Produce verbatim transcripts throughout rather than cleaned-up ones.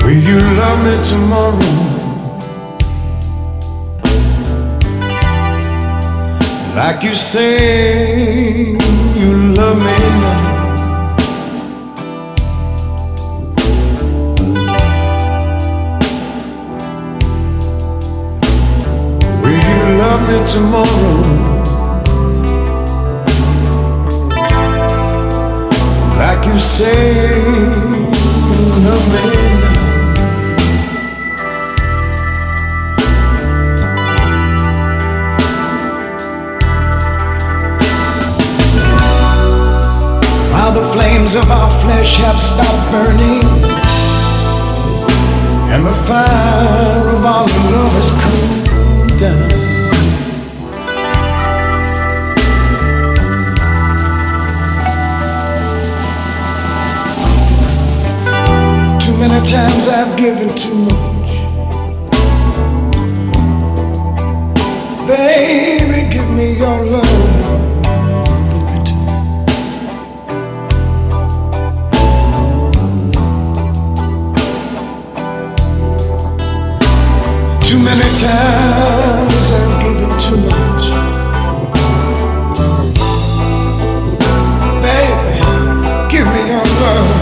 Will you love me tomorrow like you say you love me now? Will you love me tomorrow like you say you love me now? The flames of our flesh have stopped burning, and the fire of our love has cooled down. Too many times I've given too much. Baby, give me your love. Too many times I've given too much. Baby, give me your love.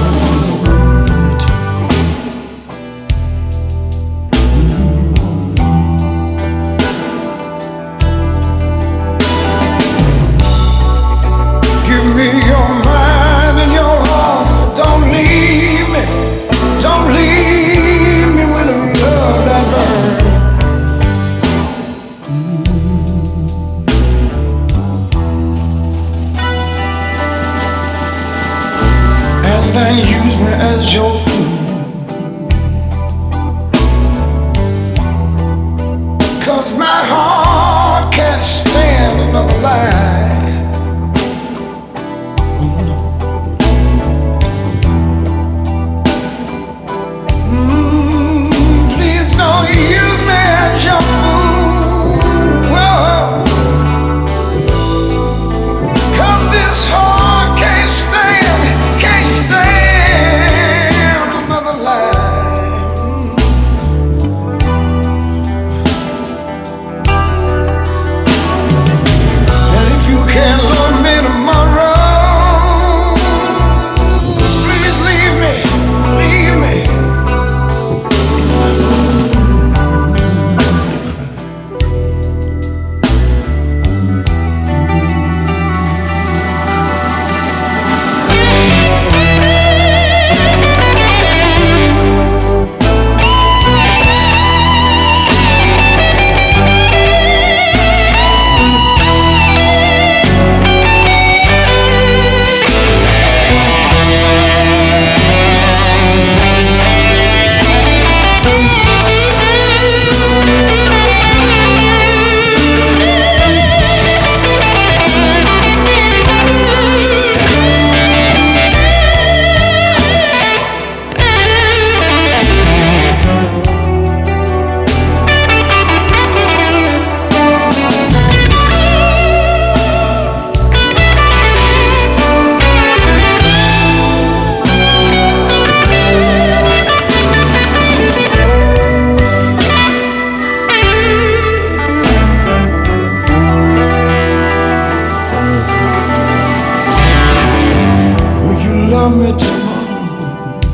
Give me your mind and your heart. Don't leave me. Don't leave me with a love that burns. And then use me as your fool, 'cause my heart can't stand another lie. Oh no. Mm, please don't use me as your fool. Whoa. 'Cause this heart can't stand, can't stand another lie. And if you can't love me tomorrow, please leave me, leave me. Love me tomorrow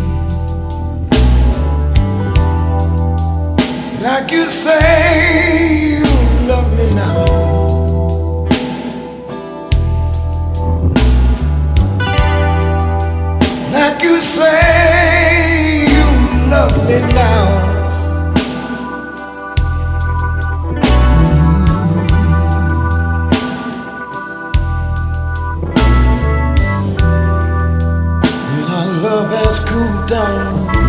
like you say you love me now. Like you say you love me now. Love has cooled down.